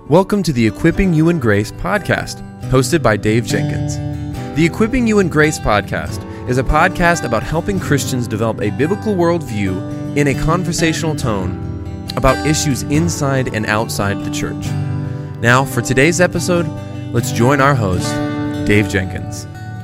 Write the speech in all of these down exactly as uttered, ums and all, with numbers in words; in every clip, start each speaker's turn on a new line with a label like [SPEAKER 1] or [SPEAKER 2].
[SPEAKER 1] Welcome to the Equipping You in Grace podcast, hosted by Dave Jenkins. The Equipping You in Grace podcast is a podcast about helping Christians develop a biblical worldview in a conversational tone about issues inside and outside the church. Now, for today's episode, let's join our host, Dave Jenkins.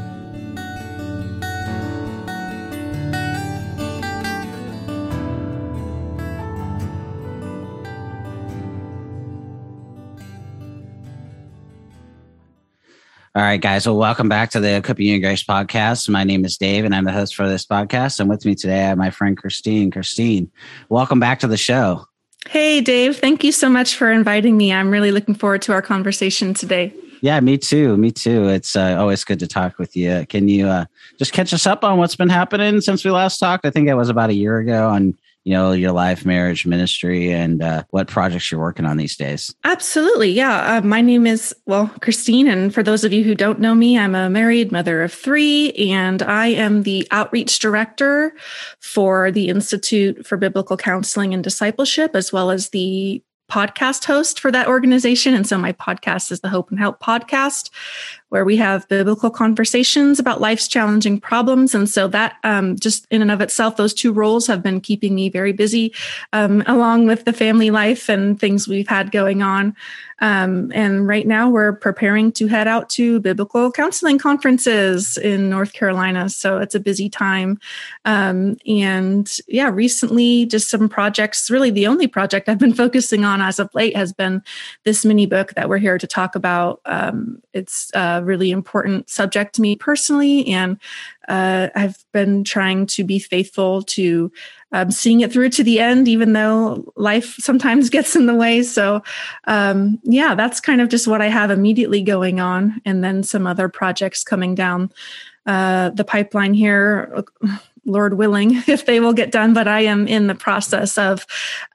[SPEAKER 2] All right, guys. Well, welcome back to the Equipping You in Grace podcast. My name is Dave, and I'm the host for this podcast. And with me today, I have my friend Christine. Christine, welcome back to the show.
[SPEAKER 3] Hey, Dave. Thank you so much for inviting me. I'm really looking forward to our conversation today.
[SPEAKER 2] Yeah, me too. Me too. It's uh, always good to talk with you. Can you uh, just catch us up on what's been happening since we last talked? I think it was about a year ago on you know, your life, marriage, ministry, and uh, what projects you're working on these days.
[SPEAKER 3] Absolutely. Yeah. Uh, my name is, well, Christine. And for those of you who don't know me, I'm a married mother of three, and I am the outreach director for the Institute for Biblical Counseling and Discipleship, as well as the podcast host for that organization. And so my podcast is the Hope and Help podcast, where we have biblical conversations about life's challenging problems. And so that um, just in and of itself, those two roles have been keeping me very busy, um, along with the family life and things we've had going on. Um, and right now we're preparing to head out to biblical counseling conferences in North Carolina. So it's a busy time. Um, and yeah, recently just some projects, really the only project I've been focusing on as of late has been this mini book that we're here to talk about. Um, it's a really important subject to me personally. And uh, I've been trying to be faithful to um, seeing it through to the end, even though life sometimes gets in the way. So um, yeah, that's kind of just what I have immediately going on. And then some other projects coming down uh, the pipeline here, Lord willing, if they will get done. But I am in the process of,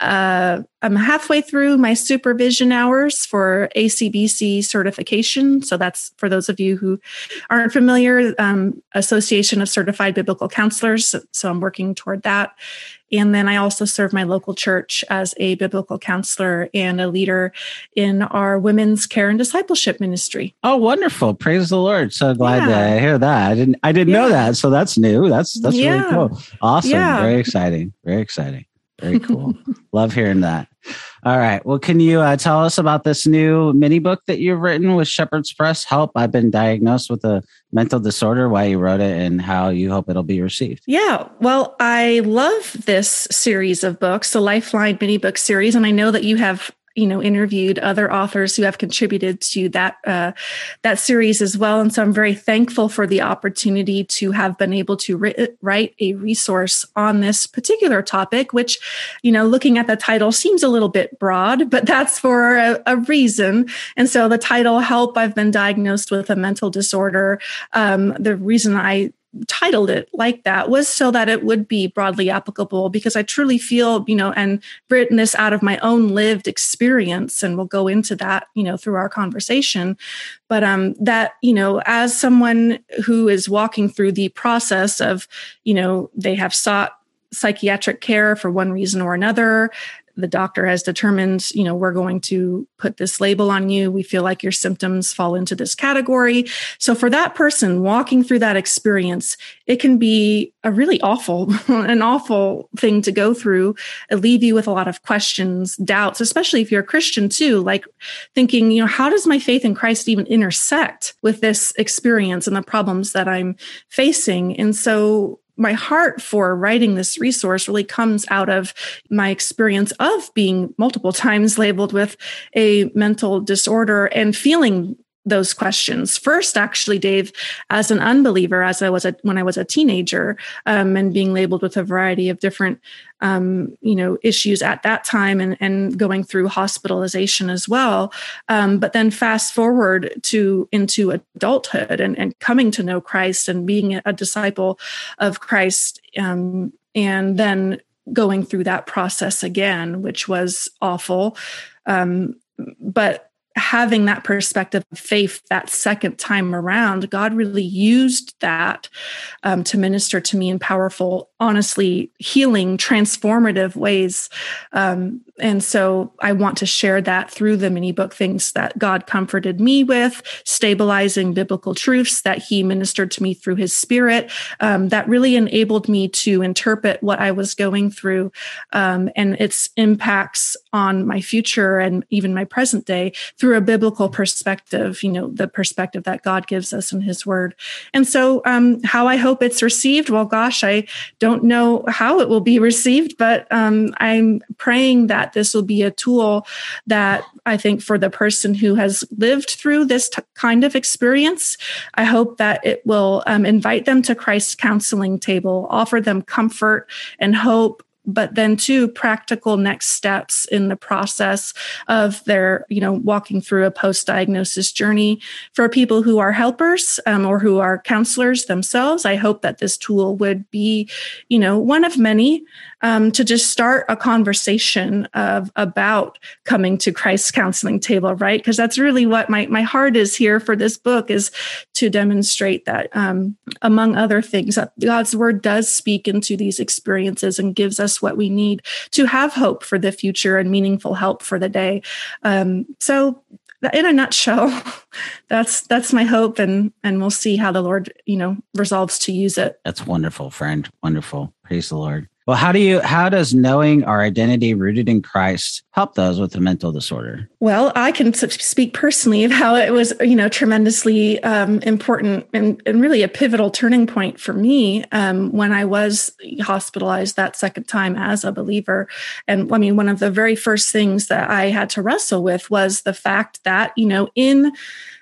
[SPEAKER 3] uh, I'm halfway through my supervision hours for A C B C certification. So that's for those of you who aren't familiar, um, Association of Certified Biblical Counselors. So I'm working toward that. And then I also serve my local church as a biblical counselor and a leader in our women's care and discipleship ministry.
[SPEAKER 2] Oh, wonderful. Praise the Lord. So glad
[SPEAKER 3] yeah.
[SPEAKER 2] to hear that. I didn't I didn't yeah. know that. So that's new. That's that's
[SPEAKER 3] yeah.
[SPEAKER 2] really cool. Awesome.
[SPEAKER 3] Yeah.
[SPEAKER 2] Very exciting. Very exciting. Very cool. Love hearing that. All right. Well, can you uh, tell us about this new mini book that you've written with Shepherd's Press? Help, I've been diagnosed with a mental disorder, why you wrote it, and how you hope it'll be received.
[SPEAKER 3] Yeah. Well, I love this series of books, the Lifeline mini book series. And I know that you have you know, interviewed other authors who have contributed to that, uh, that series as well. And so I'm very thankful for the opportunity to have been able to ri- write a resource on this particular topic, which, you know, looking at the title seems a little bit broad, but that's for a, a reason. And so the title, Help, I've been diagnosed with a mental disorder. Um, the reason I titled it like that was so that it would be broadly applicable, because I truly feel, you know, and written this out of my own lived experience, and we'll go into that, you know, through our conversation. But um, that, you know, as someone who is walking through the process of, you know, they have sought psychiatric care for one reason or another. The doctor has determined, you know, we're going to put this label on you. We feel like your symptoms fall into this category. So for that person walking through that experience, it can be a really awful, an awful thing to go through, it leave you with a lot of questions, doubts, especially if you're a Christian too, like thinking, you know, how does my faith in Christ even intersect with this experience and the problems that I'm facing? And so my heart for writing this resource really comes out of my experience of being multiple times labeled with a mental disorder and feeling those questions. First, actually, Dave, as an unbeliever, as I was a, when I was a teenager, um, and being labeled with a variety of different, um, you know, issues at that time, and, and going through hospitalization as well. Um, but then fast forward to into adulthood and, and coming to know Christ and being a disciple of Christ, um, and then going through that process again, which was awful. Um, but having that perspective of faith that second time around, God really used that um, to minister to me in powerful, honestly, healing, transformative ways. Um, and so I want to share that through the mini book, things that God comforted me with, stabilizing biblical truths that he ministered to me through his spirit, um, that really enabled me to interpret what I was going through um, and its impacts on my future and even my present day through a biblical perspective, you know, the perspective that God gives us in his word. And so um, how I hope it's received, well, gosh, I don't know how it will be received, but um, I'm praying that this will be a tool that I think for the person who has lived through this t- kind of experience, I hope that it will um, invite them to Christ's counseling table, offer them comfort and hope, but then too, practical next steps in the process of their, you know, walking through a post-diagnosis journey. For people who are helpers um, or who are counselors themselves, I hope that this tool would be, you know, one of many um, to just start a conversation of about coming to Christ's counseling table, right? Because that's really what my, my heart is here for this book, is to demonstrate that, um, among other things, that God's word does speak into these experiences and gives us what we need to have hope for the future and meaningful help for the day. Um, so in a nutshell, that's that's my hope, and and we'll see how the Lord, you know, resolves to use it.
[SPEAKER 2] That's wonderful, friend. Wonderful. Praise the Lord. Well, how do you, how does knowing our identity rooted in Christ help those with a mental disorder?
[SPEAKER 3] Well, I can speak personally of how it was, you know, tremendously um, important and, and really a pivotal turning point for me um, when I was hospitalized that second time as a believer. And I mean, one of the very first things that I had to wrestle with was the fact that, you know, in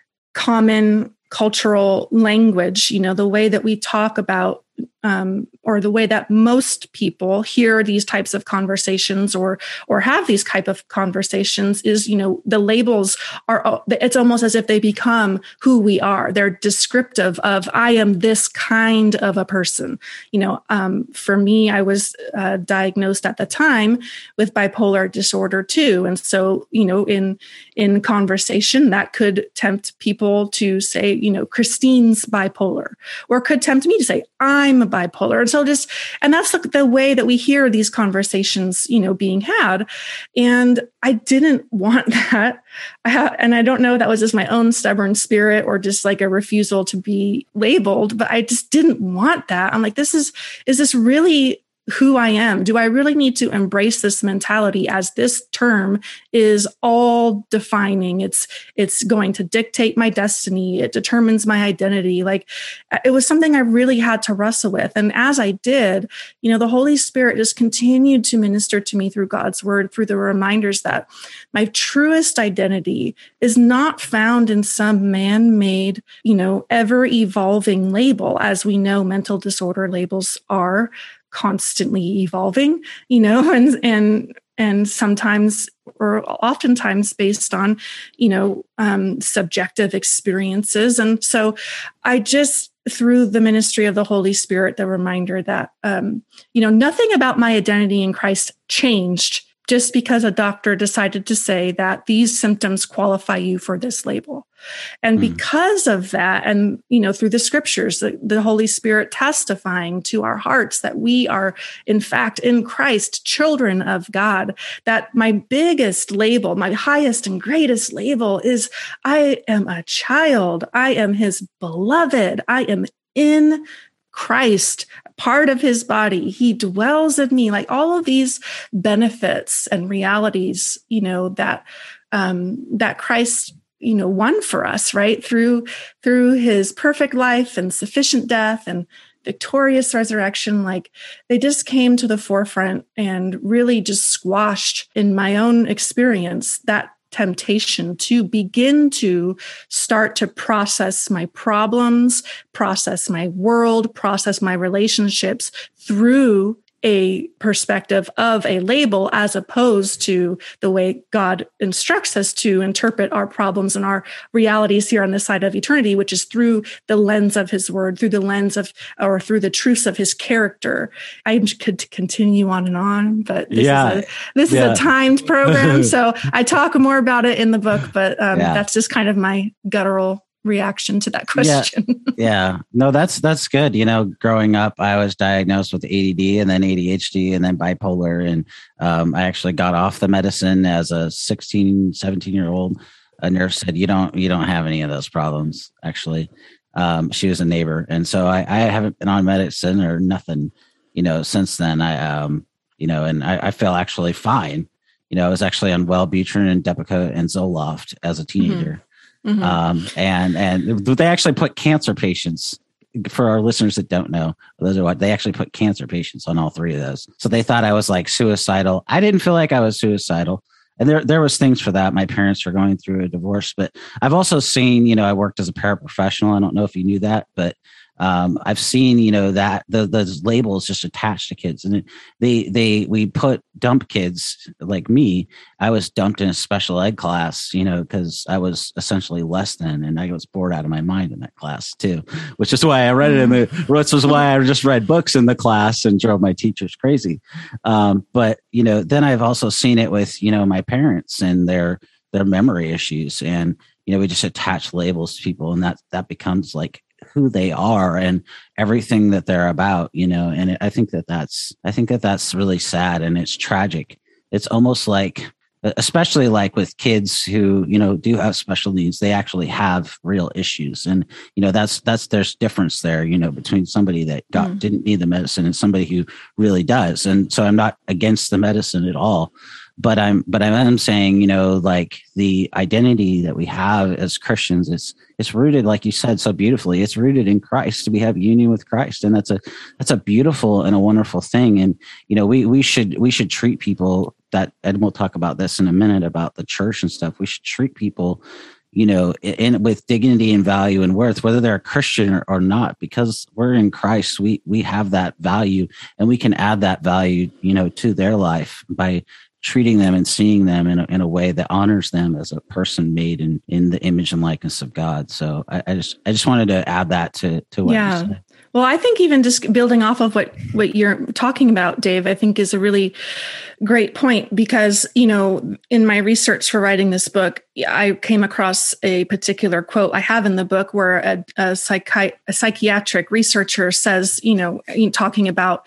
[SPEAKER 3] common cultural language, you know, the way that we talk about Um, or the way that most people hear these types of conversations or or have these type of conversations is, you know, the labels are, it's almost as if they become who we are. They're descriptive of, I am this kind of a person. You know, um, for me, I was uh, diagnosed at the time with bipolar disorder too. And so, you know, in, in conversation, that could tempt people to say, you know, Christine's bipolar, or could tempt me to say, I'm a bipolar. And so just, and that's the, the way that we hear these conversations, you know, being had. And I didn't want that. I ha- and I don't know if that was just my own stubborn spirit or just like a refusal to be labeled, but I just didn't want that. I'm like, this is, is this really who I am? Do I really need to embrace this mentality as this term is all defining? It's, it's going to dictate my destiny. It determines my identity. Like, it was something I really had to wrestle with. And as I did, you know, the Holy Spirit just continued to minister to me through God's word, through the reminders that my truest identity is not found in some man-made, you know, ever evolving label, as we know mental disorder labels are constantly evolving, you know, and, and, and sometimes or oftentimes based on, you know, um, subjective experiences. And so I just, through the ministry of the Holy Spirit, the reminder that, um, you know, nothing about my identity in Christ changed just because a doctor decided to say that these symptoms qualify you for this label. And mm. because of that, and, you know, through the scriptures, the, the Holy Spirit testifying to our hearts that we are, in fact, in Christ, children of God, that my biggest label, my highest and greatest label is I am a child. I am his beloved. I am in Christ, part of his body. He dwells in me. Like all of these benefits and realities, you know, that, um, that Christ, you know, won for us, right? Through, through his perfect life and sufficient death and victorious resurrection. Like they just came to the forefront and really just squashed, in my own experience, that temptation to begin to start to process my problems, process my world, process my relationships through a perspective of a label as opposed to the way God instructs us to interpret our problems and our realities here on this side of eternity, which is through the lens of his word, through the lens of, or through the truths of his character. I could continue on and on, but this,
[SPEAKER 2] yeah.
[SPEAKER 3] is, a, this yeah. is a timed program. So I talk more about it in the book, but um, yeah. that's just kind of my guttural reaction to that question.
[SPEAKER 2] Yeah. yeah. No, that's, that's good. You know, growing up, I was diagnosed with A D D and then A D H D and then bipolar. And um, I actually got off the medicine as a sixteen, seventeen year old. A nurse said, you don't, you don't have any of those problems. Actually, um, she was a neighbor. And so I, I haven't been on medicine or nothing, you know, since then. I, um, you know, and I, I feel actually fine. You know, I was actually on Wellbutrin and Depakote and Zoloft as a teenager. Mm-hmm. Mm-hmm. Um, and, and they actually put cancer patients, for our listeners that don't know, those are what they actually put cancer patients on all three of those. So they thought I was like suicidal. I didn't feel like I was suicidal. And there, there was things for that. My parents were going through a divorce, but I've also seen, you know, I worked as a paraprofessional. I don't know if you knew that, but Um, I've seen, you know, that the those labels just attached to kids, and it, they they we put dump kids like me. I was dumped in a special ed class, you know, because I was essentially less than, and I was bored out of my mind in that class too, which is why I read it in the. Which was why I just read books in the class and drove my teachers crazy. Um, but you know, then I've also seen it with you know my parents and their their memory issues, and you know we just attach labels to people, and that that becomes like who they are and everything that they're about, you know, and I think that that's, I think that that's really sad and it's tragic. It's almost like, especially like with kids who, you know, do have special needs, they actually have real issues. And, you know, that's, that's, there's difference there, you know, between somebody that got, mm. didn't need the medicine and somebody who really does. And so I'm not against the medicine at all. But I'm, but I am saying, you know, like the identity that we have as Christians, it's, it's rooted, like you said so beautifully, it's rooted in Christ. We have union with Christ, and that's a, that's a beautiful and a wonderful thing. And you know, we we should we should treat people that, and we'll talk about this in a minute about the church and stuff. We should treat people, you know, in with dignity and value and worth, whether they're a Christian or, or not, because we're in Christ. We we have that value, and we can add that value, you know, to their life by treating them and seeing them in a, in a way that honors them as a person made in, in the image and likeness of God. So I, I just I just wanted to add that to, to what
[SPEAKER 3] yeah.
[SPEAKER 2] you said.
[SPEAKER 3] Well, I think even just building off of what, what you're talking about, Dave, I think is a really great point because, you know, in my research for writing this book, I came across a particular quote I have in the book where a, a, psychi- a psychiatric researcher says, you know, talking about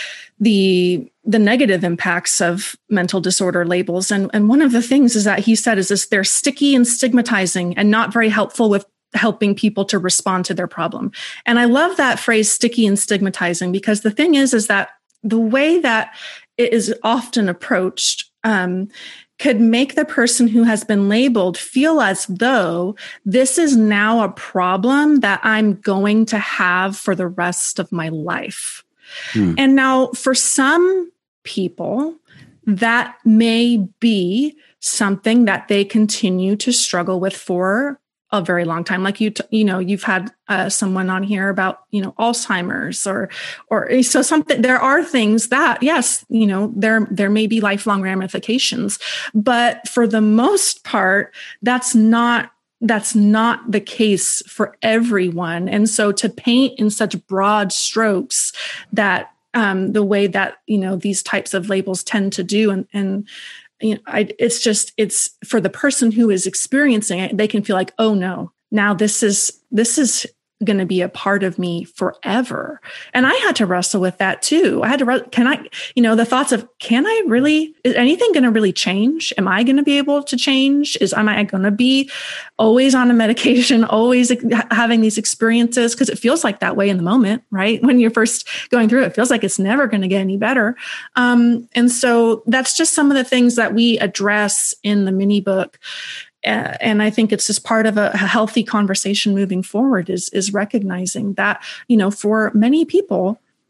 [SPEAKER 3] the the negative impacts of mental disorder labels. And, and one of the things is that he said is this, they're sticky and stigmatizing and not very helpful with helping people to respond to their problem. And I love that phrase, sticky and stigmatizing, because the thing is, is that the way that it is often approached um, could make the person who has been labeled feel as though this is now a problem that I'm going to have for the rest of my life. Hmm. And now for some people, that may be something that they continue to struggle with for a very long time. Like you, t- you know, you've had uh, someone on here about, you know, Alzheimer's or, or so something, there are things that, yes, you know, there, there may be lifelong ramifications, but for the most part, that's not That's not the case for everyone. And so to paint in such broad strokes that um, the way that, you know, these types of labels tend to do, and, and you know, I, it's just, it's for the person who is experiencing it, they can feel like, oh no, now this is, this is going to be a part of me forever. And I had to wrestle with that too. I had to, can I, you know, the thoughts of, can I really, is anything going to really change? Am I going to be able to change? Is, am I going to be always on a medication, always having these experiences? Because it feels like that way in the moment, right? When you're first going through it, it feels like it's never going to get any better. Um, and so that's just some of the things that we address in the mini book. Uh, and I think it's just part of a, a healthy conversation moving forward is, is recognizing that, you know, for many people,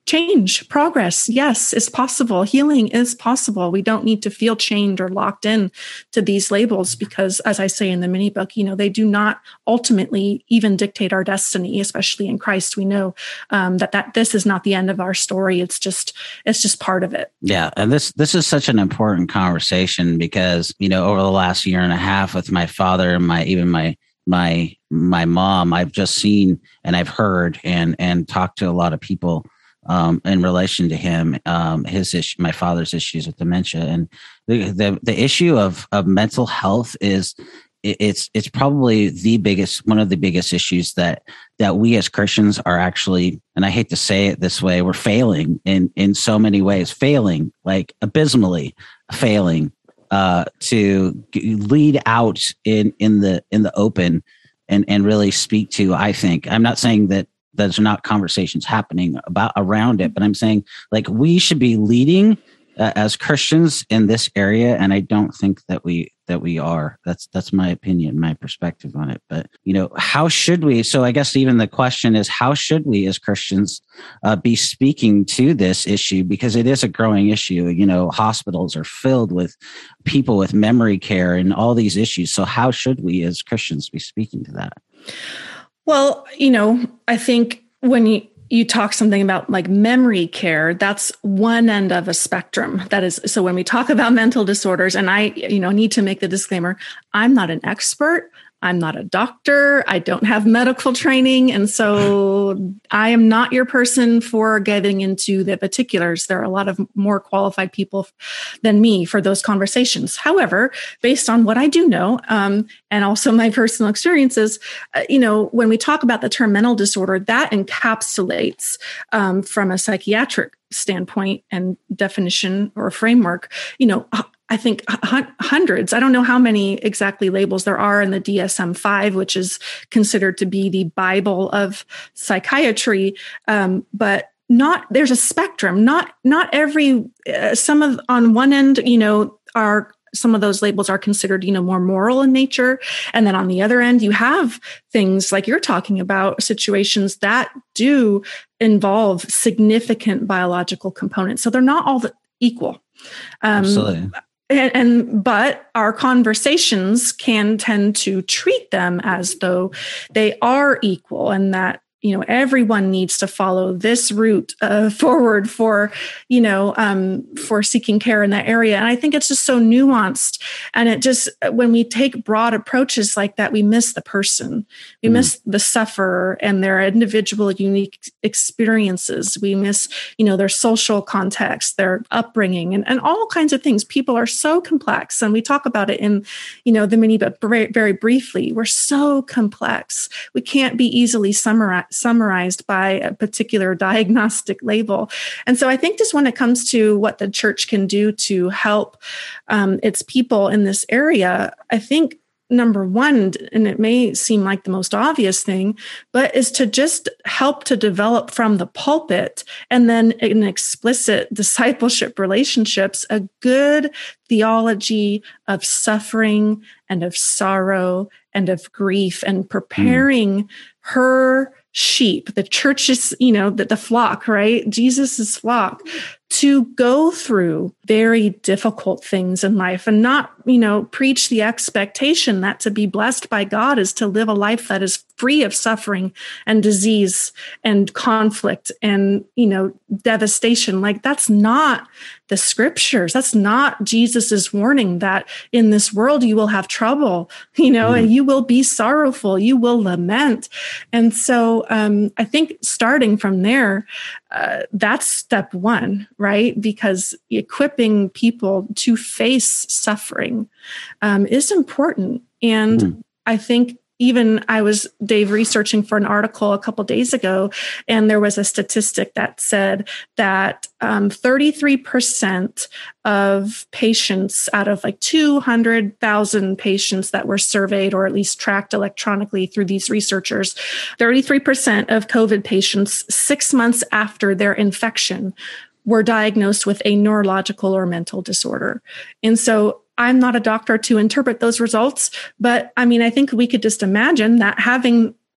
[SPEAKER 3] change, progress, yes, is possible. Healing is possible. We don't need to feel chained or locked in to these labels because, as I say in the mini book, you know, they do not ultimately even dictate our destiny, especially in Christ. We know um, that that this is not the end of our story. It's just it's just part of it.
[SPEAKER 2] Yeah, and this this is such an important conversation because, you know, over the last year and a half with my father and my even my my my mom, I've just seen and I've heard and and talked to a lot of people Um, in relation to him, um, his issue, my father's issues with dementia, and the the, the issue of, of mental health is it, it's it's probably the biggest one of the biggest issues that that we as Christians are actually, and I hate to say it this way, we're failing in in so many ways, failing like abysmally, failing uh, to lead out in in the in the open and and really speak to. I think I'm not saying that. There's not conversations happening about around it, but I'm saying like we should be leading uh, as Christians in this area, and I don't think that we that we are. That's that's my opinion, my perspective on it. But you know, how should we? So I guess even the question is, how should we as Christians uh, be speaking to this issue because it is a growing issue. You know, hospitals are filled with people with memory care and all these issues. So how should we as Christians be speaking to that?
[SPEAKER 3] Well, you know, I think when you, you talk something about like memory care, that's one end of a spectrum. That is, so when we talk about mental disorders, and I, you know, need to make the disclaimer, I'm not an expert. I'm not a doctor. I don't have medical training. And so I am not your person for getting into the particulars. There are a lot of more qualified people than me for those conversations. However, based on what I do know, um, and also my personal experiences, uh, you know, when we talk about the term mental disorder, that encapsulates um, from a psychiatric standpoint and definition or framework, you know, I think hundreds, I don't know how many exactly labels there are in the D S M five, which is considered to be the Bible of psychiatry. Um, but not, there's a spectrum, not, not every, uh, some of, on one end, you know, are, some of those labels are considered, you know, more moral in nature. And then on the other end, you have things like you're talking about, situations that do involve significant biological components. So they're not all the equal. Um,
[SPEAKER 2] Absolutely.
[SPEAKER 3] And, and but our conversations can tend to treat them as though they are equal, and that, you know, everyone needs to follow this route uh, forward for, you know, um, for seeking care in that area. And I think it's just so nuanced. And it just, when we take broad approaches like that, we miss the person. We mm. miss the sufferer and their individual unique experiences. We miss, you know, their social context, their upbringing, and, and all kinds of things. People are so complex. And we talk about it in, you know, the mini book very, very briefly. We're so complex. We can't be easily summarized. summarized by a particular diagnostic label. And so I think just when it comes to what the church can do to help um, its people in this area, I think number one, and it may seem like the most obvious thing, but is to just help to develop from the pulpit and then in explicit discipleship relationships, a good theology of suffering and of sorrow and of grief, and preparing mm. her sheep, the church's, you know, the, the flock, right? Jesus's flock, to go through very difficult things in life and not, you know, preach the expectation that to be blessed by God is to live a life that is free of suffering and disease and conflict and, you know, devastation. Like, that's not the scriptures. That's not Jesus's warning that in this world you will have trouble, you know, mm. and you will be sorrowful, you will lament. And so um, I think starting from there, uh, that's step one, right? Because equipping people to face suffering um, is important. And mm. I think even I was, Dave, researching for an article a couple of days ago, and there was a statistic that said that um, thirty-three percent of patients out of like two hundred thousand patients that were surveyed or at least tracked electronically through these researchers, thirty-three percent of COVID patients six months after their infection were diagnosed with a neurological or mental disorder. And so I'm not a doctor to interpret those results, but I mean, I think we could just imagine that having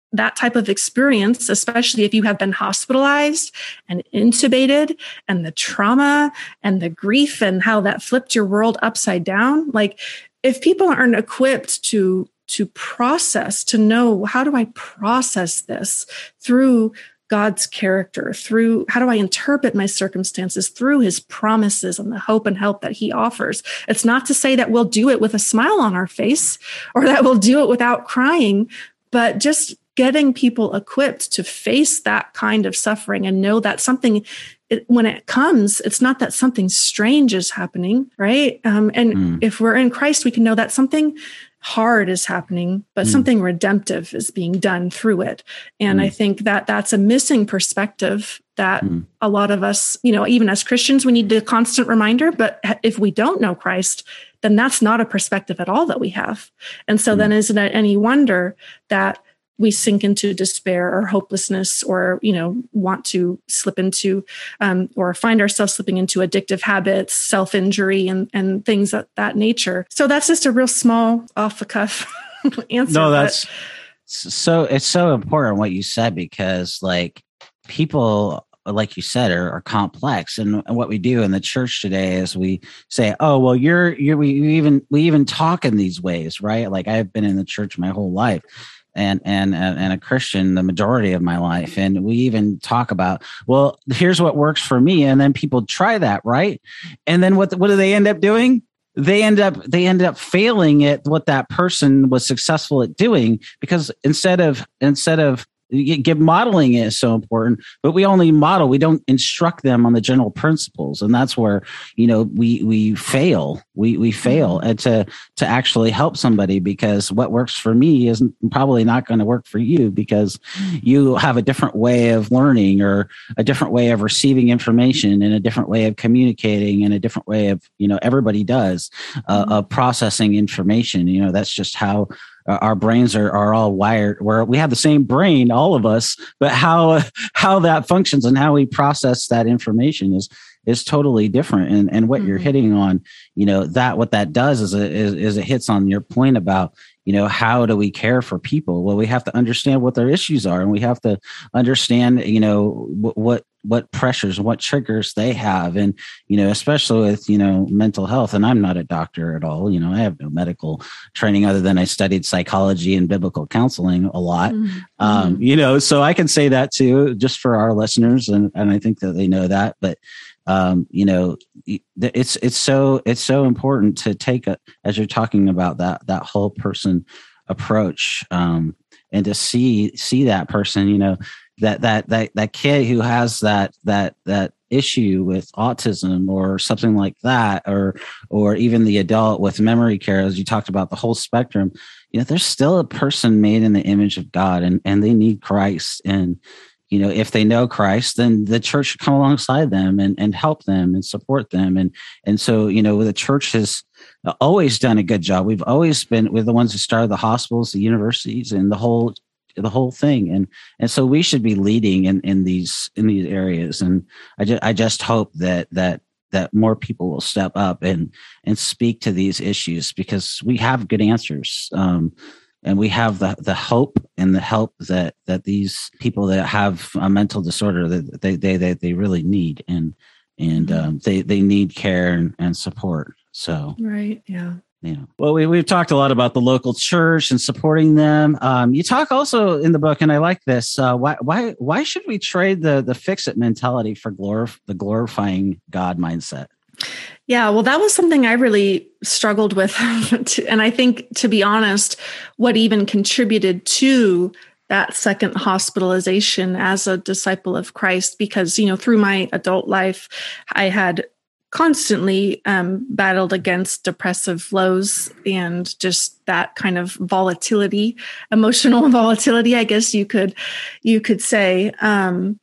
[SPEAKER 3] that type of experience, especially if you have been hospitalized and intubated, and the trauma and the grief and how that flipped your world upside down. Like, if people aren't equipped to to process, to know, how do I process this through God's character, through how do I interpret my circumstances through his promises and the hope and help that he offers. It's not to say that we'll do it with a smile on our face or that we'll do it without crying, but just getting people equipped to face that kind of suffering and know that something, it, when it comes, it's not that something strange is happening, right? Um, and mm. if we're in Christ, we can know that something hard is happening, but mm. something redemptive is being done through it. And mm. I think that that's a missing perspective that mm. a lot of us, you know, even as Christians, we need a constant reminder. But if we don't know Christ, then that's not a perspective at all that we have. And so mm. then isn't it any wonder that we sink into despair or hopelessness, or, you know, want to slip into um, or find ourselves slipping into addictive habits, self-injury, and, and things of that nature. So that's just a real small off the cuff answer.
[SPEAKER 2] No, that's but. so, it's so important what you said, because like people, like you said, are, are complex. And, and what we do in the church today is we say, oh, well, you're, you're, we, we even, we even talk in these ways, right? Like, I've been in the church my whole life. And, and and a Christian the majority of my life. And we even talk about, well, here's what works for me. And then people try that, right? And then what what do they end up doing? They end up they end up failing at what that person was successful at doing, because instead of instead of give modeling is so important, but we only model, we don't instruct them on the general principles. And that's where, you know, we, we fail, we, we fail and to, to actually help somebody, because what works for me isn't probably not going to work for you, because you have a different way of learning, or a different way of receiving information, and a different way of communicating, and a different way of, you know, everybody does uh, mm-hmm. of processing information. You know, that's just how our brains are, are all wired, where we have the same brain, all of us, but how how that functions and how we process that information is is totally different. And and what mm-hmm. you're hitting on, you know, that what that does is, is is it hits on your point about, you know, how do we care for people? Well, we have to understand what their issues are, and we have to understand, you know, what what what pressures, what triggers they have. And, you know, especially with, you know, mental health. And I'm not a doctor at all. You know, I have no medical training other than I studied psychology and biblical counseling a lot. Mm-hmm. Um, you know, so I can say that too, just for our listeners. And, and I think that they know that, but um, you know, it's, it's so, it's so important to take a, as you're talking about that, that whole person approach, um, and to see, see that person, you know, that, that, that, that kid who has that, that, that issue with autism or something like that, or, or even the adult with memory care, as you talked about the whole spectrum, you know, there's still a person made in the image of God, and, and they need Christ. And, you know, if they know Christ, then the church should come alongside them and, and help them and support them. And, and so, you know, the church has always done a good job. We've always been, we're the ones who started the hospitals, the universities, and the whole the whole thing. And, and so we should be leading in, in these, in these areas. And I just, I just hope that, that, that more people will step up and, and speak to these issues, because we have good answers. Um, and we have the, the hope and the help that, that these people that have a mental disorder, that they, they, they, they really need. And, and, um, they, they need care and, and support. So,
[SPEAKER 3] right. Yeah.
[SPEAKER 2] Yeah. Well, we, we've talked a lot about the local church and supporting them. Um, you talk also in the book, and I like this. Uh, why, why, why should we trade the the fix-it mentality for glorif- the glorifying God mindset?
[SPEAKER 3] Yeah, well, that was something I really struggled with, and I think, to be honest, what even contributed to that second hospitalization as a disciple of Christ, because, you know, through my adult life, I had constantly um, battled against depressive lows and just that kind of volatility, emotional volatility, I guess you could, you could say. Um,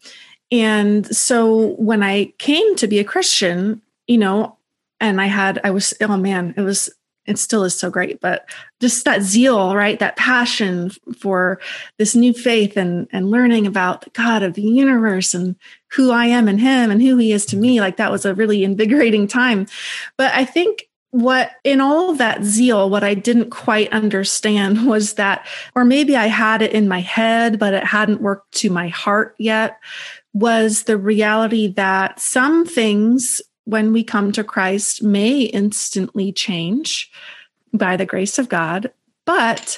[SPEAKER 3] and so when I came to be a Christian, you know, and I had, I was, oh man, it was, it still is so great, but just that zeal, right? That passion for this new faith and, and learning about the God of the universe and who I am in him and who he is to me. Like, that was a really invigorating time. But I think what in all of that zeal, what I didn't quite understand was that, or maybe I had it in my head, but it hadn't worked to my heart yet, was the reality that some things when we come to Christ may instantly change by the grace of God, but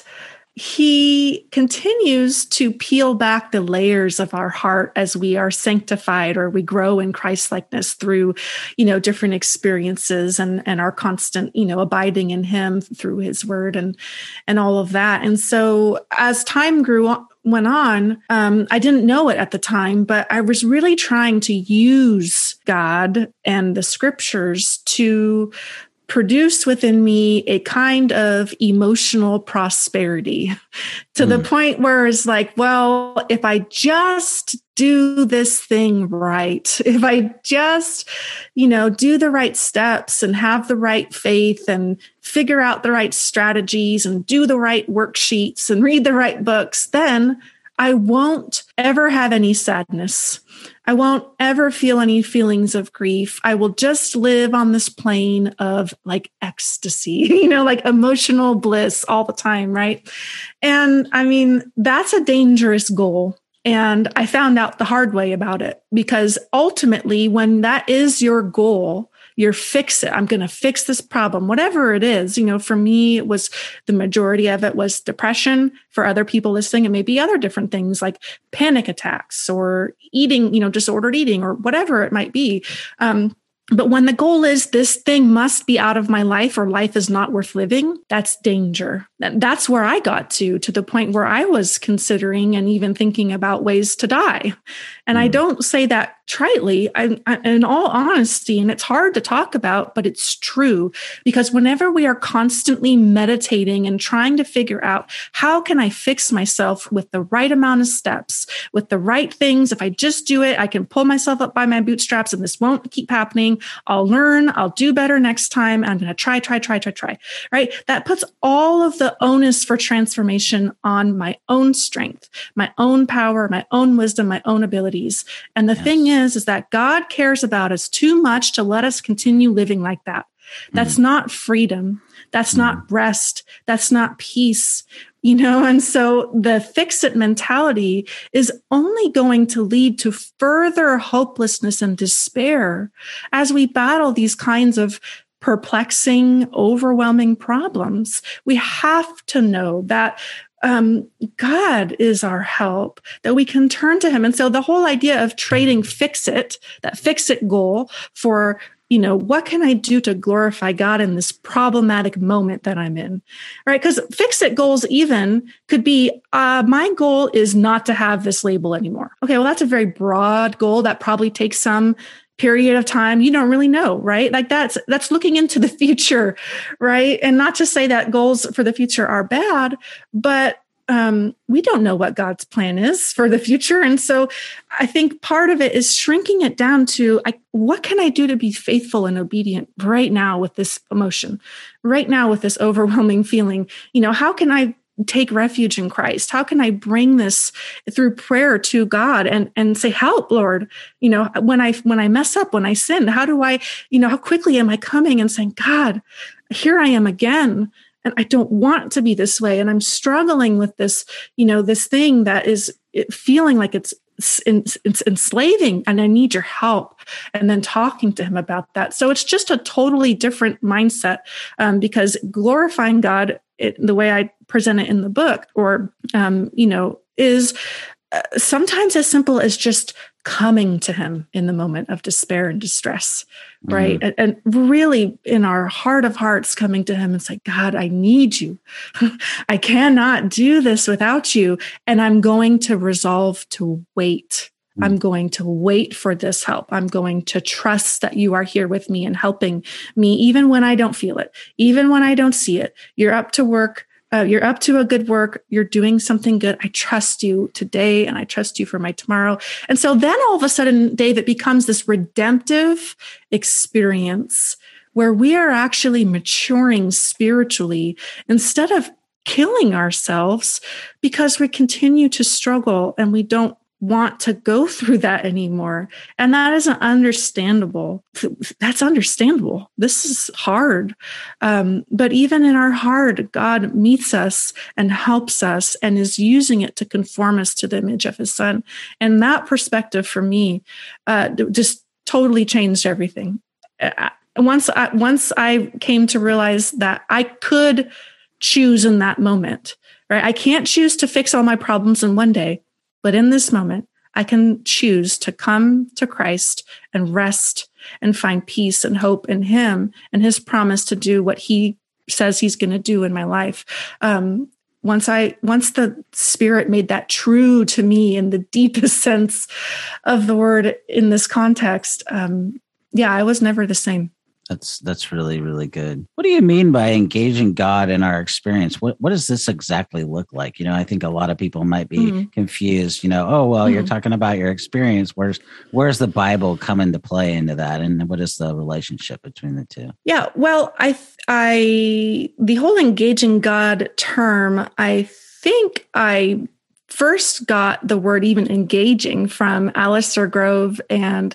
[SPEAKER 3] He continues to peel back the layers of our heart as we are sanctified or we grow in Christ-likeness through, you know, different experiences and, and our constant, you know, abiding in Him through His word and, and all of that. And so as time grew on, went on, um, I didn't know it at the time, but I was really trying to use God and the scriptures to produce within me a kind of emotional prosperity to mm. the point where it's like, well, if I just do this thing right, if I just, you know, do the right steps and have the right faith and figure out the right strategies and do the right worksheets and read the right books, then I won't ever have any sadness. I won't ever feel any feelings of grief. I will just live on this plane of like ecstasy, you know, like emotional bliss all the time, right? And I mean, that's a dangerous goal. And I found out the hard way about it, because ultimately, when that is your goal, you're fix it. I'm going to fix this problem, whatever it is. You know, for me, it was the majority of it was depression. For other people listening, it may be other different things like panic attacks or eating, you know, disordered eating or whatever it might be. Um, But when the goal is this thing must be out of my life or life is not worth living, that's danger. That's where I got to, to the point where I was considering and even thinking about ways to die. And mm. I don't say that tritely, I, I, in all honesty, and it's hard to talk about, but it's true, because whenever we are constantly meditating and trying to figure out how can I fix myself with the right amount of steps, with the right things, if I just do it, I can pull myself up by my bootstraps and this won't keep happening. I'll learn, I'll do better next time. I'm going to try, try, try, try, try, right? That puts all of the onus for transformation on my own strength, my own power, my own wisdom, my own abilities. And the yes. thing is, is that God cares about us too much to let us continue living like that. That's mm. not freedom. That's mm. not rest. That's not peace. You know, and so the fix-it mentality is only going to lead to further hopelessness and despair as we battle these kinds of perplexing, overwhelming problems. We have to know that um, God is our help, that we can turn to Him. And so the whole idea of trading fix-it, that fix-it goal for, you know, what can I do to glorify God in this problematic moment that I'm in, right? Because fix-it goals even could be, uh, my goal is not to have this label anymore. Okay, well, that's a very broad goal that probably takes some period of time. You don't really know, right? Like that's, that's looking into the future, right? And not to say that goals for the future are bad, but Um, we don't know what God's plan is for the future. And so I think part of it is shrinking it down to, I, what can I do to be faithful and obedient right now with this emotion, right now with this overwhelming feeling? You know, how can I take refuge in Christ? How can I bring this through prayer to God and, and say, help, Lord, you know, when I, when I mess up, when I sin, how do I, you know, how quickly am I coming and saying, God, here I am again. And I don't want to be this way. And I'm struggling with this, you know, this thing that is feeling like it's, it's enslaving and I need your help. And then talking to Him about that. So it's just a totally different mindset um, because glorifying God, it, the way I present it in the book or, um, you know, is uh, sometimes as simple as just coming to Him in the moment of despair and distress, right? Mm-hmm. And, and really in our heart of hearts, coming to Him and say, God, I need you. I cannot do this without you. And I'm going to resolve to wait. Mm-hmm. I'm going to wait for this help. I'm going to trust that you are here with me and helping me, even when I don't feel it, even when I don't see it. You're up to work. Uh, you're up to a good work. You're doing something good. I trust you today and I trust you for my tomorrow. And so then all of a sudden, Dave, it becomes this redemptive experience where we are actually maturing spiritually instead of killing ourselves because we continue to struggle and we don't want to go through that anymore. And that isn't understandable. That's understandable. This is hard. Um, but even in our hard, God meets us and helps us and is using it to conform us to the image of his son. And that perspective for me uh, just totally changed everything. Once I, once I came to realize that I could choose in that moment, right? I can't choose to fix all my problems in one day. But in this moment, I can choose to come to Christ and rest and find peace and hope in him and his promise to do what he says he's going to do in my life. Um, once I, once the Spirit made that true to me in the deepest sense of the word in this context, um, yeah, I was never the same.
[SPEAKER 2] That's that's really, really good. What do you mean by engaging God in our experience? What what does this exactly look like? You know, I think a lot of people might be mm-hmm. confused, you know, oh, well, mm-hmm. you're talking about your experience. Where's where's the Bible come into play into that? And what is the relationship between the two?
[SPEAKER 3] Yeah, well, I I the whole engaging God term, I think I first got the word even engaging from Alistair Grove and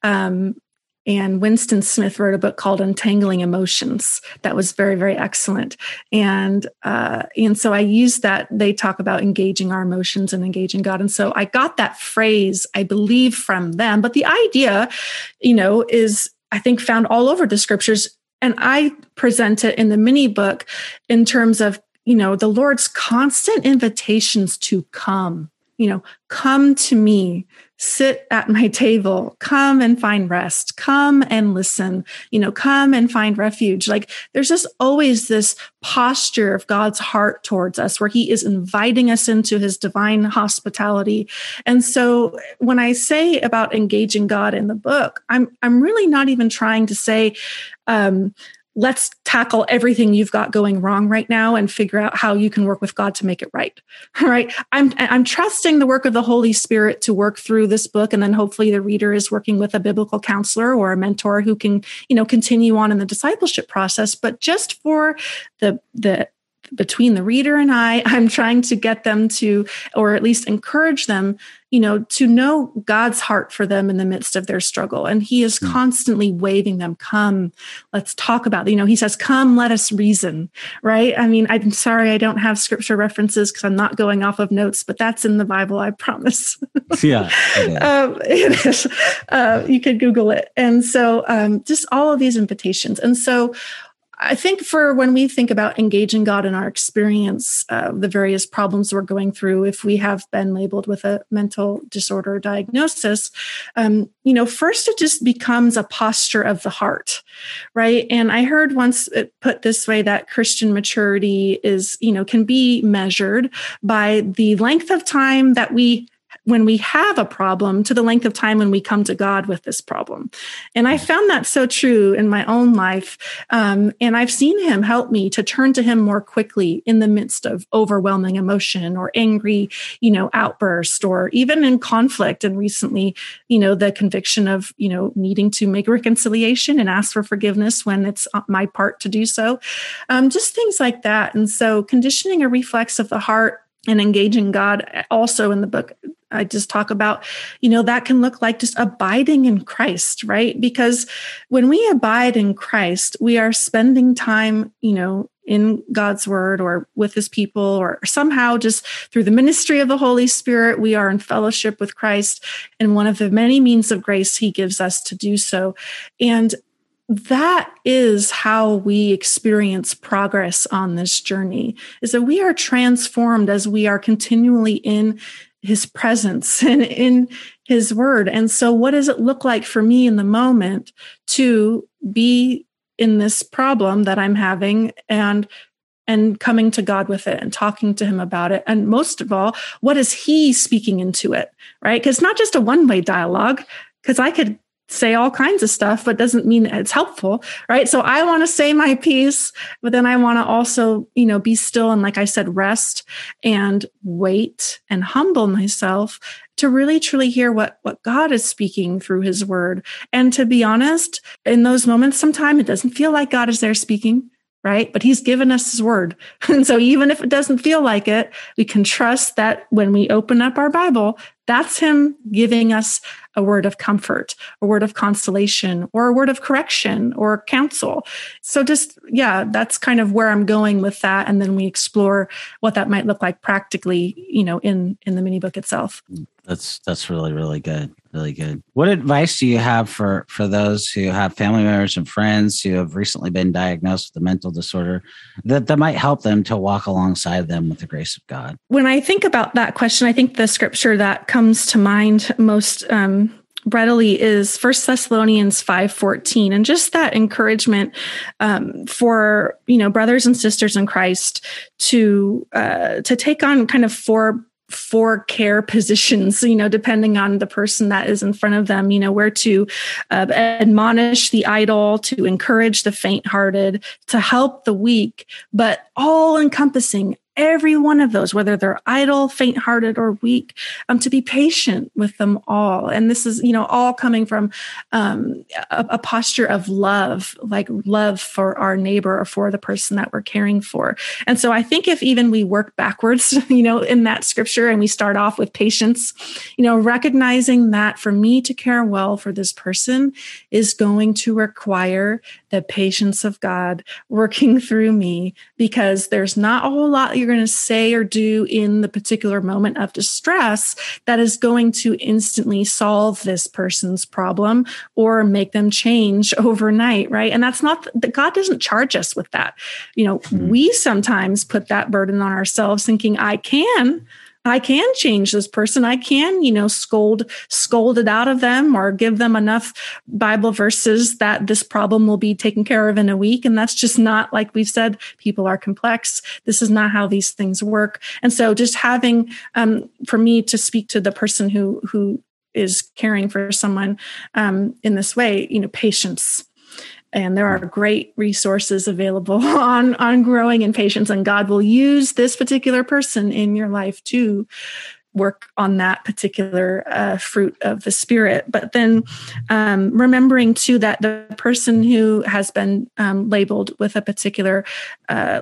[SPEAKER 3] um And Winston Smith wrote a book called Untangling Emotions that was very, very excellent. And uh, and so I used that. They talk about engaging our emotions and engaging God. And so I got that phrase, I believe, from them. But the idea, you know, is, I think, found all over the scriptures. And I present it in the mini book in terms of, you know, the Lord's constant invitations to come. You know, come to me, sit at my table, come and find rest, come and listen, you know, come and find refuge. Like there's just always this posture of God's heart towards us where he is inviting us into his divine hospitality. And so when I say about engaging God in the book, I'm, I'm really not even trying to say, um, let's tackle everything you've got going wrong right now and figure out how you can work with God to make it right. All right. I'm, I'm trusting the work of the Holy Spirit to work through this book. And then hopefully the reader is working with a biblical counselor or a mentor who can, you know, continue on in the discipleship process. But just for the, the, between the reader and I, I'm trying to get them to, or at least encourage them, you know, to know God's heart for them in the midst of their struggle. And he is mm. constantly waving them, come, let's talk about it. You know, he says, come, let us reason, right? I mean, I'm sorry, I don't have scripture references because I'm not going off of notes, but that's in the Bible, I promise.
[SPEAKER 2] Yeah. It
[SPEAKER 3] um, it is. Uh, you could Google it. And so um, just all of these invitations. And so I think for when we think about engaging God in our experience, uh, the various problems we're going through, if we have been labeled with a mental disorder diagnosis, um, you know, first it just becomes a posture of the heart, right? And I heard once it put this way that Christian maturity is, you know, can be measured by the length of time that we when we have a problem to the length of time when we come to God with this problem. And I found that so true in my own life. Um, and I've seen him help me to turn to him more quickly in the midst of overwhelming emotion or angry, you know, outburst, or even in conflict. And recently, you know, the conviction of, you know, needing to make reconciliation and ask for forgiveness when it's my part to do so. Um, just things like that. And so conditioning a reflex of the heart and engaging God also in the book, I just talk about, you know, that can look like just abiding in Christ, right? Because when we abide in Christ, we are spending time, you know, in God's word or with his people, or somehow just through the ministry of the Holy Spirit, we are in fellowship with Christ. And one of the many means of grace he gives us to do so. And that is how we experience progress on this journey, is that we are transformed as we are continually in his presence and in his word. And so what does it look like for me in the moment to be in this problem that I'm having and and coming to God with it and talking to him about it? And most of all, what is he speaking into it, right? Because it's not just a one-way dialogue, because I could say all kinds of stuff, but doesn't mean it's helpful, right? So I want to say my piece, but then I want to also, you know, be still and, like I said, rest and wait and humble myself to really truly hear what, what God is speaking through his word. And to be honest, in those moments, sometimes it doesn't feel like God is there speaking, right? But he's given us his word. And so even if it doesn't feel like it, we can trust that when we open up our Bible, That's him giving us a word of comfort, a word of consolation, or a word of correction or counsel. So just, yeah, that's kind of where I'm going with that. And then we explore what that might look like practically, you know, in, in the mini book itself.
[SPEAKER 2] That's, that's really, really good. Really good. What advice do you have for, for those who have family members and friends who have recently been diagnosed with a mental disorder that, that might help them to walk alongside them with the grace of God?
[SPEAKER 3] When I think about that question, I think the scripture that comes to mind most um, readily is First Thessalonians five fourteen, and just that encouragement um, for, you know, brothers and sisters in Christ to uh, to take on kind of four four care positions, you know, depending on the person that is in front of them, you know, where to uh, admonish the idle, to encourage the faint-hearted, to help the weak, but all encompassing every one of those, whether they're idle, faint-hearted, or weak, um, to be patient with them all. And this is, you know, all coming from um, a, a posture of love, like love for our neighbor or for the person that we're caring for. And so I think if even we work backwards, you know, in that scripture, and we start off with patience, you know, recognizing that for me to care well for this person is going to require the patience of God working through me, because there's not a whole lot you're going to say or do in the particular moment of distress that is going to instantly solve this person's problem or make them change overnight, right? And that's not, that God doesn't charge us with that. You know, mm-hmm. we sometimes put that burden on ourselves thinking, I can, I can change this person. I can, you know, scold, scold it out of them or give them enough Bible verses that this problem will be taken care of in a week. And that's just not, like we've said, people are complex. This is not how these things work. And so just having, um, for me to speak to the person who, who is caring for someone um, in this way, you know, patience. And there are great resources available on, on growing in patience, and God will use this particular person in your life to work on that particular uh, fruit of the Spirit. But then um, remembering too that the person who has been um, labeled with a particular uh,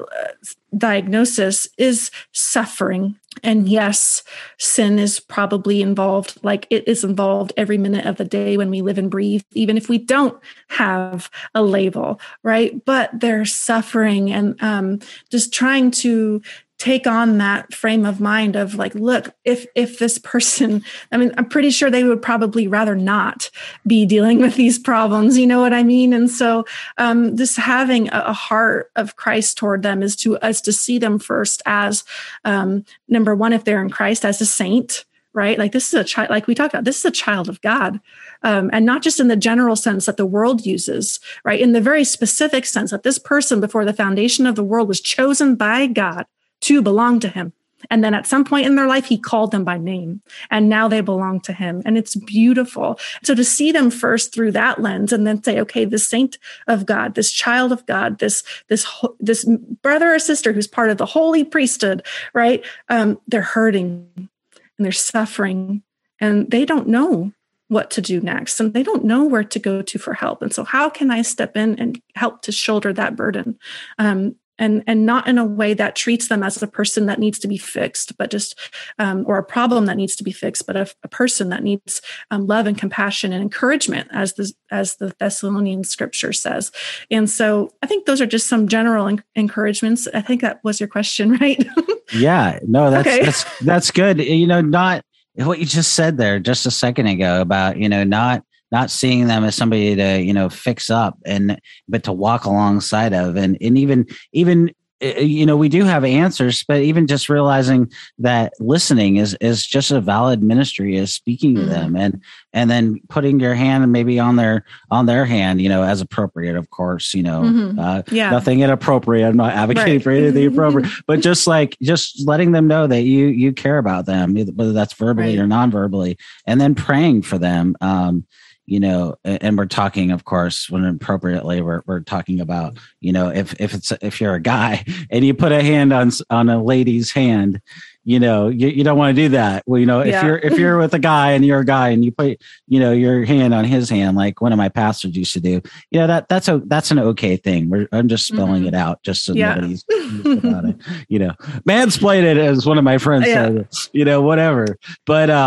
[SPEAKER 3] diagnosis is suffering. And yes, sin is probably involved, like it is involved every minute of the day when we live and breathe, even if we don't have a label, right? But they're suffering, and um, just trying to take on that frame of mind of like, look, if if this person, I mean, I'm pretty sure they would probably rather not be dealing with these problems, you know what I mean? And so um, just having a, a heart of Christ toward them is to us to see them first as, um, number one, if they're in Christ, as a saint, right? Like this is a child, like we talked about, this is a child of God. Um, and not just in the general sense that the world uses, right? In the very specific sense that this person before the foundation of the world was chosen by God to belong to him. And then at some point in their life, he called them by name, and now they belong to him. And it's beautiful. So to see them first through that lens, and then say, okay, this saint of God, this child of God, this, this, this brother or sister who's part of the holy priesthood, right? Um, they're hurting and they're suffering, and they don't know what to do next, and they don't know where to go to for help. And so how can I step in and help to shoulder that burden? Um, And and not in a way that treats them as a person that needs to be fixed, but just, um, or a problem that needs to be fixed, but a, a person that needs um, love and compassion and encouragement, as the as the Thessalonian scripture says. And so I think those are just some general en- encouragements. I think that was your question, right?
[SPEAKER 2] Yeah, no, that's
[SPEAKER 3] okay.
[SPEAKER 2] that's that's good. You know, not what you just said there just a second ago about, you know, not. not seeing them as somebody to, you know, fix up, and, but to walk alongside of, and, and even, even, you know, we do have answers, but even just realizing that listening is, is just a valid ministry, is speaking to mm-hmm. them, and, and then putting your hand maybe on their, on their hand, you know, as appropriate, of course, you know, mm-hmm. uh, yeah. nothing inappropriate. I'm not advocating right. for anything appropriate, but just like, just letting them know that you, you care about them, whether that's verbally right. or non-verbally, and then praying for them. Um, You know, and we're talking, of course, when appropriately, we're we're talking about, you know, if if it's if you're a guy and you put a hand on on a lady's hand, you know, you, you don't want to do that. Well, you know, if yeah. you're if you're with a guy and you're a guy and you put, you know, your hand on his hand, like one of my pastors used to do, you know, that that's a that's an okay thing. We're, I'm just spelling mm-hmm. it out just so yeah. nobody's about it. You know, mansplain it, as one of my friends yeah. said. You know, whatever. But um.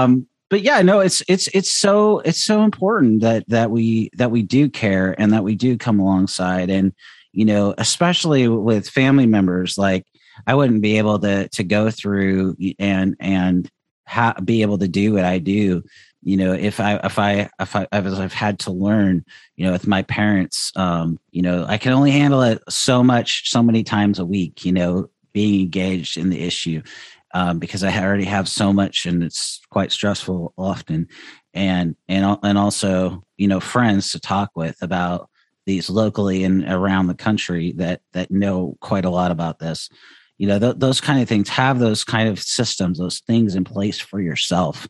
[SPEAKER 2] but yeah, no, it's it's it's so it's so important that that we that we do care and that we do come alongside, and you know, especially with family members. Like, I wouldn't be able to to go through and and ha- be able to do what I do, you know, if I if I if I if I've had to learn, you know, with my parents. Um, you know, I can only handle it so much, so many times a week. You know, being engaged in the issue. Um, because I already have so much, and it's quite stressful often, and and and also, you know, friends to talk with about these locally and around the country that that know quite a lot about this. You know, th- those kind of things, have those kind of systems, those things in place for yourself.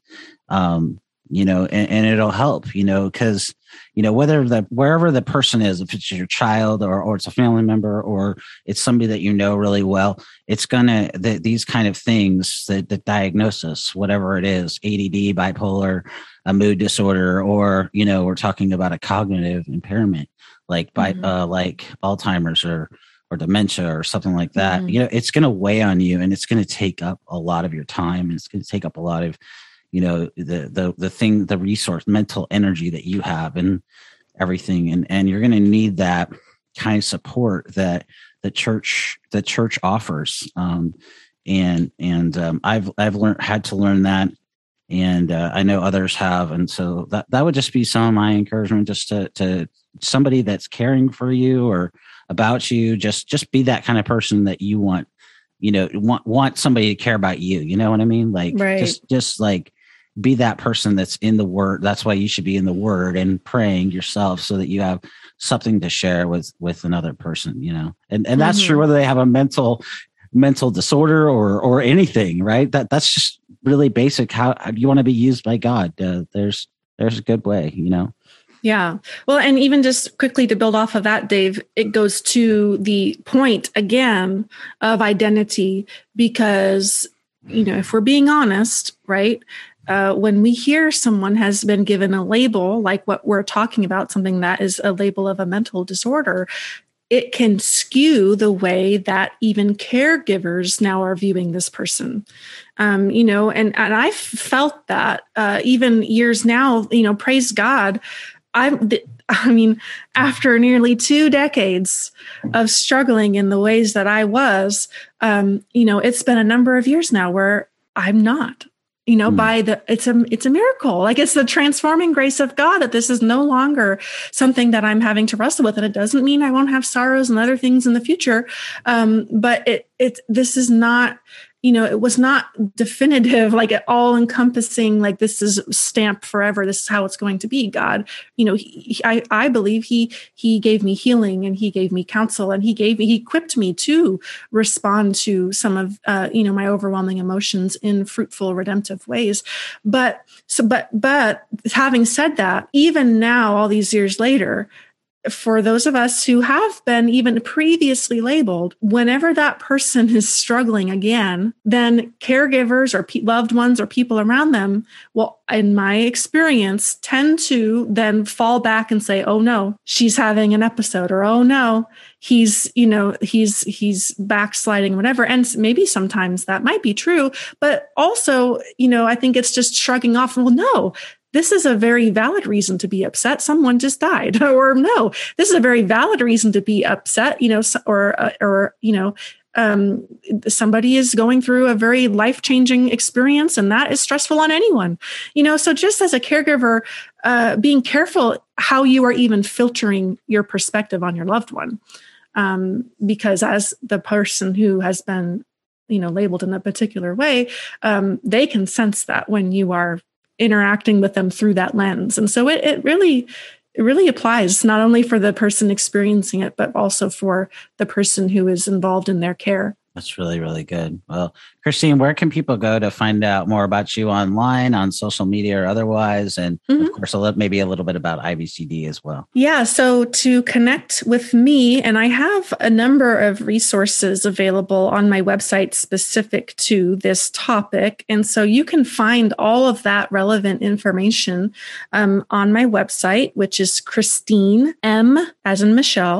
[SPEAKER 2] Um, you know, and, and it'll help. You know, because you know, whether the wherever the person is, if it's your child or or it's a family member or it's somebody that you know really well, it's gonna the, these kind of things, that the diagnosis, whatever it is, A D D, bipolar, a mood disorder, or you know, we're talking about a cognitive impairment like by mm-hmm. uh, like Alzheimer's or or dementia or something like that. Mm-hmm. You know, it's gonna weigh on you, and it's gonna take up a lot of your time, and it's gonna take up a lot of, you know, the, the, the thing, the resource, mental energy that you have and everything. And, and you're going to need that kind of support that the church, the church offers. Um, and, and, um, I've, I've learned, had to learn that. And, uh, I know others have. And so that, that would just be some of my encouragement, just to, to somebody that's caring for you or about you, just, just be that kind of person that you want, you know, want, want somebody to care about you. You know what I mean? Like,
[SPEAKER 3] right.
[SPEAKER 2] just, just like, be that person that's in the word. That's why you should be in the word and praying yourself, so that you have something to share with, with another person, you know, and, and that's mm-hmm. true whether they have a mental, mental disorder or, or anything, right? That that's just really basic. How, how you want to be used by God. Uh, there's, there's a good way, you know?
[SPEAKER 3] Yeah. Well, and even just quickly to build off of that, Dave, it goes to the point again of identity, because, you know, if we're being honest, right? Uh, when we hear someone has been given a label, like what we're talking about, something that is a label of a mental disorder, it can skew the way that even caregivers now are viewing this person. Um, you know, and, and I've felt that uh, even years now, you know, praise God. I'm, I mean, after nearly two decades of struggling in the ways that I was, um, you know, it's been a number of years now where I'm not. You know, mm. by the, it's a, it's a miracle. Like, it's the transforming grace of God that this is no longer something that I'm having to wrestle with. And it doesn't mean I won't have sorrows and other things in the future. Um, but it, it, this is not, you know, it was not definitive, like all encompassing, like this is stamped forever. This is how it's going to be. God, you know, he, he, I, I believe he, he gave me healing, and he gave me counsel, and he gave me, he equipped me to respond to some of, uh, you know, my overwhelming emotions in fruitful, redemptive ways. But so, but, but having said that, even now, all these years later, for those of us who have been even previously labeled, whenever that person is struggling again, then caregivers or pe- loved ones or people around them will, in my experience, tend to then fall back and say, oh no, she's having an episode, or oh no, he's, you know, he's, he's backsliding, whatever. And maybe sometimes that might be true, but also, you know, I think it's just shrugging off, well, no, this is a very valid reason to be upset. Someone just died. Or no, this is a very valid reason to be upset, you know, or, uh, or, you know, um, somebody is going through a very life-changing experience, and that is stressful on anyone, you know? So just as a caregiver, uh, being careful how you are even filtering your perspective on your loved one. Um, because as the person who has been, you know, labeled in a particular way, um, they can sense that when you are interacting with them through that lens. And so it, it really, it really applies not only for the person experiencing it, but also for the person who is involved in their care.
[SPEAKER 2] That's really, really good. Well, Christine, where can people go to find out more about you online, on social media or otherwise? And mm-hmm. of course, a little, maybe a little bit about I B C D as well.
[SPEAKER 3] Yeah. So to connect with me, and I have a number of resources available on my website specific to this topic. And so you can find all of that relevant information um, on my website, which is Christine M, as in Michelle,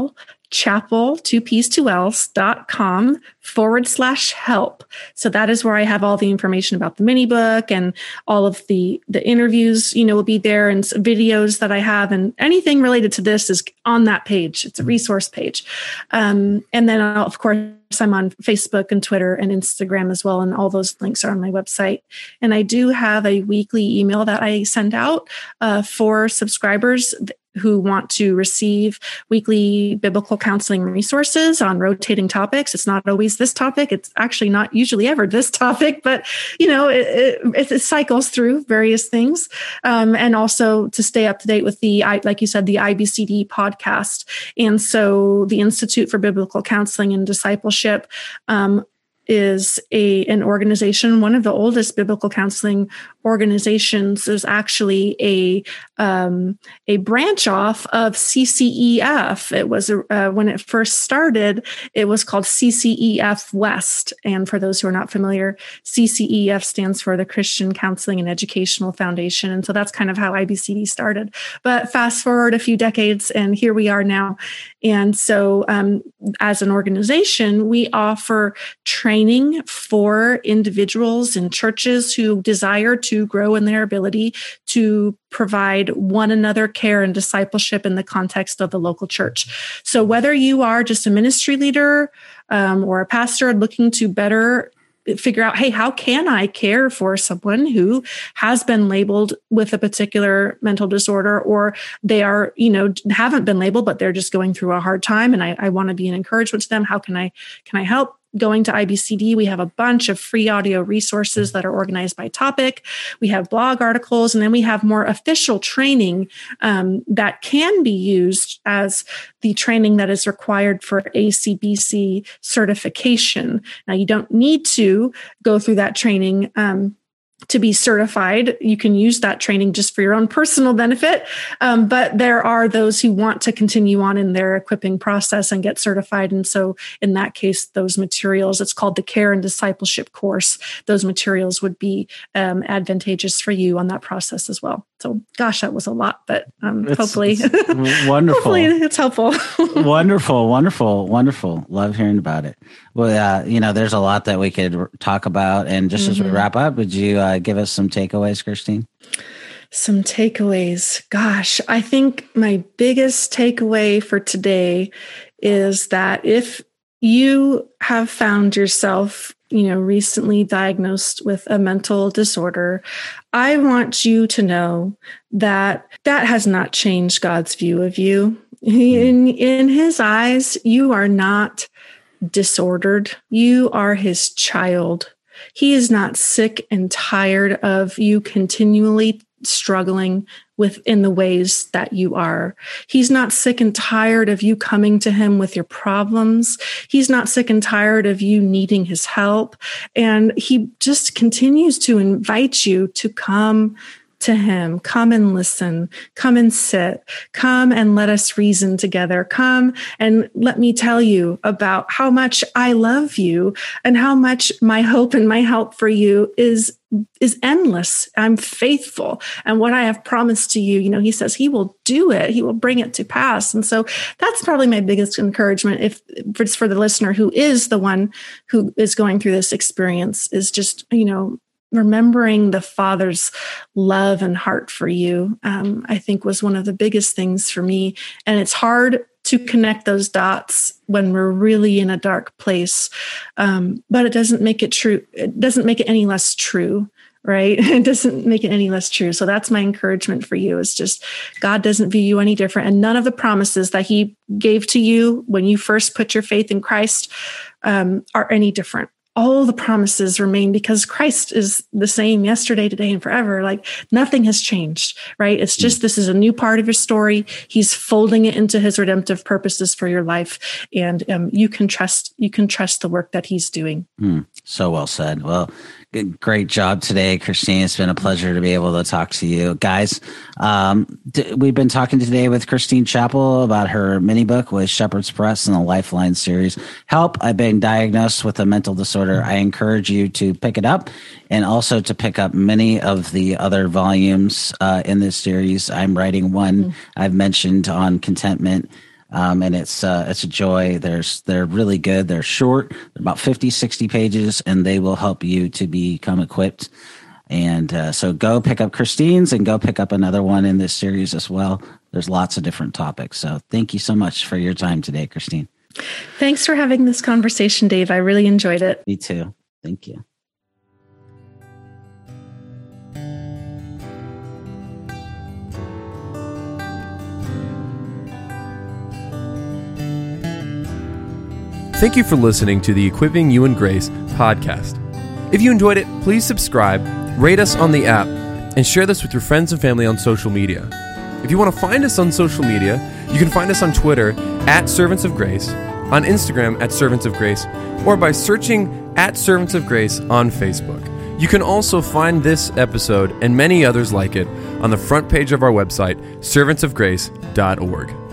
[SPEAKER 3] chapel, two P's, two L's, dot com forward slash help. So that is where I have all the information about the mini book, and all of the, the interviews, you know, will be there, and videos that I have, and anything related to this is on that page. It's a resource page. Um, and then I'll, of course, I'm on Facebook and Twitter and Instagram as well. And all those links are on my website. And I do have a weekly email that I send out uh, for subscribers who want to receive weekly biblical counseling resources on rotating topics. It's not always this topic. It's actually not usually ever this topic, but you know, it, it, it cycles through various things. Um, and also to stay up to date with the, like you said, the I B C D podcast. And so the Institute for Biblical Counseling and Discipleship um, is a an organization, one of the oldest biblical counseling organizations. Is actually a um, a branch off of C C E F. It was uh, when it first started, it was called C C E F West. And for those who are not familiar, C C E F stands for the Christian Counseling and Educational Foundation. And so that's kind of how I B C D started. But fast forward a few decades, and here we are now. And so, um, as an organization, we offer training for individuals and churches who desire to grow in their ability to provide one another care and discipleship in the context of the local church. So whether you are just a ministry leader um, or a pastor looking to better figure out, hey, how can I care for someone who has been labeled with a particular mental disorder, or they are, you know, haven't been labeled, but they're just going through a hard time, and I, I want to be an encouragement to them. How can I, can I help? Going to I B C D, we have a bunch of free audio resources that are organized by topic. We have blog articles, and then we have more official training um, that can be used as the training that is required for A C B C certification. Now, you don't need to go through that training um, to be certified. You can use that training just for your own personal benefit. Um, but there are those who want to continue on in their equipping process and get certified. And so in that case, those materials, it's called the Care and Discipleship course. Those materials would be um, advantageous for you on that process as well. So gosh, that was a lot, but um,
[SPEAKER 2] it's,
[SPEAKER 3] hopefully,
[SPEAKER 2] it's wonderful.
[SPEAKER 3] hopefully it's helpful.
[SPEAKER 2] Wonderful, wonderful, wonderful. Love hearing about it. Well, uh, you know, there's a lot that we could talk about. And just mm-hmm. as we wrap up, would you uh, give us some takeaways, Christine?
[SPEAKER 3] Some takeaways. Gosh, I think my biggest takeaway for today is that if you have found yourself, you know, recently diagnosed with a mental disorder, I want you to know that that has not changed God's view of you. In, in his eyes, you are not disordered. You are his child. He is not sick and tired of you continually struggling within the ways that you are. He's not sick and tired of you coming to him with your problems. He's not sick and tired of you needing his help. And he just continues to invite you to come to him. Come and listen. Come and sit. Come and let us reason together. Come and let me tell you about how much I love you and how much my hope and my help for you is is endless. I'm faithful. And what I have promised to you, you know, he says he will do it. He will bring it to pass. And so that's probably my biggest encouragement. If it's for the listener who is the one who is going through this experience, is just, you know, remembering the Father's love and heart for you, um, I think was one of the biggest things for me. And it's hard to connect those dots when we're really in a dark place. Um, but it doesn't make it true. It doesn't make it any less true, right? It doesn't make it any less true. So that's my encouragement for you, is just God doesn't view you any different. And none of the promises that he gave to you when you first put your faith in Christ um, are any different. All the promises remain, because Christ is the same yesterday, today, and forever. Like nothing has changed, right? It's just, this is a new part of your story. He's folding it into his redemptive purposes for your life. And um, you can trust, you can trust the work that he's doing.
[SPEAKER 2] Mm, so well said. Well, good, great job today, Christine. It's been a pleasure to be able to talk to you guys. Um, d- we've been talking today with Christine Chappell about her mini book with Shepherd's Press and the Lifeline series. Help, I've been diagnosed with a mental disorder. I encourage you to pick it up, and also to pick up many of the other volumes uh, in this series. I'm writing one mm-hmm. I've mentioned on contentment. Um, and it's uh, it's a joy. There's they're really good. They're short, they're about fifty, sixty pages, and they will help you to become equipped. And uh, so go pick up Christine's and go pick up another one in this series as well. There's lots of different topics. So thank you so much for your time today, Christine.
[SPEAKER 3] Thanks for having this conversation, Dave. I really enjoyed it.
[SPEAKER 2] Me too. Thank you.
[SPEAKER 1] Thank you for listening to the Equipping You in Grace podcast. If you enjoyed it, please subscribe, rate us on the app, and share this with your friends and family on social media. If you want to find us on social media, you can find us on Twitter at Servants of Grace, on Instagram at Servants of Grace, or by searching at Servants of Grace on Facebook. You can also find this episode and many others like it on the front page of our website, servants of grace dot org.